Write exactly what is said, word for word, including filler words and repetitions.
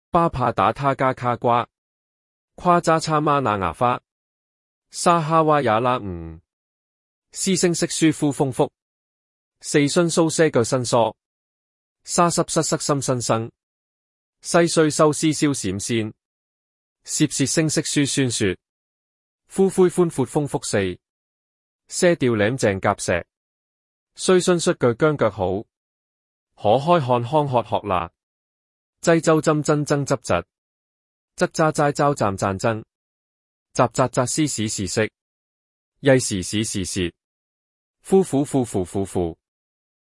巴帕打他加卡瓜，夸扎叉媽那牙花，沙哈哇也拉吾，斯星色舒夫風福，四旬蘇些腳伸疏，沙濕失塞心新生，西雖修斯消閃先，攝舌聲色舒宣說，呼灰寬闊豐福四，些吊舐正夾石，雖詢率腳僵腳好，可開看康喝學辣，濟州針真爭執疾，則渣齋嘲讚讚爭，雜雜雜斯史是色，曳時史是舌，夫婦婦婦婦婦。